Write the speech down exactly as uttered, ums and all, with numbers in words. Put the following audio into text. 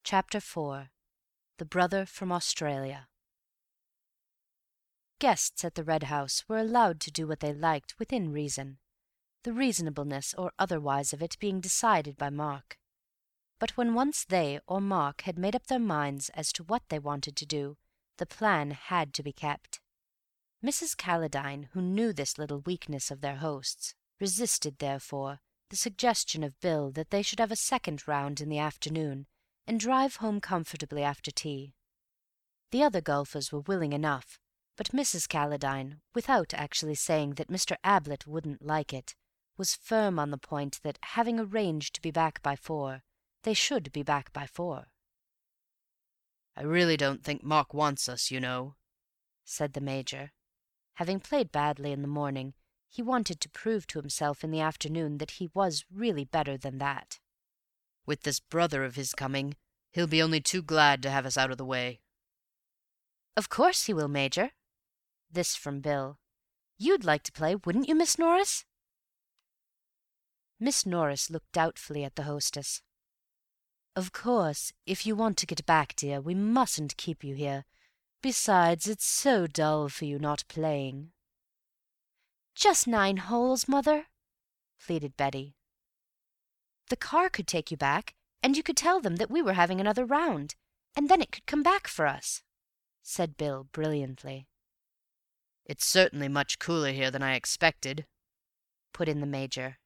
Chapter four. The Brother from Australia. Guests at the Red House were allowed to do what they liked within reason, the reasonableness or otherwise of it being decided by Mark. But when once they or Mark had made up their minds as to what they wanted to do, the plan had to be kept. Missus Calladine, who knew this little weakness of their host's, resisted, therefore, the suggestion of Bill that they should have a second round in the afternoon, and drive home comfortably after tea. The other golfers were willing enough, but Missus Calladine, without actually saying that Mister Ablett wouldn't like it, was firm on the point that, having arranged to be back by four, they should be back by four. "I really don't think Mark wants us, you know," said the Major. Having played badly in the morning, he wanted to prove to himself in the afternoon that he was really better than that. "With this brother of his coming, he'll be only too glad to have us out of the way." "Of course he will, Major." This from Bill. "You'd like to play, wouldn't you, Miss Norris?" Miss Norris looked doubtfully at the hostess. "Of course, if you want to get back, dear, we mustn't keep you here. Besides, it's so dull for you not playing." "Just nine holes, Mother," pleaded Betty. "The car could take you back, and you could tell them that we were having another round, and then it could come back for us," said Bill brilliantly. "It's certainly much cooler here than I expected," put in the Major.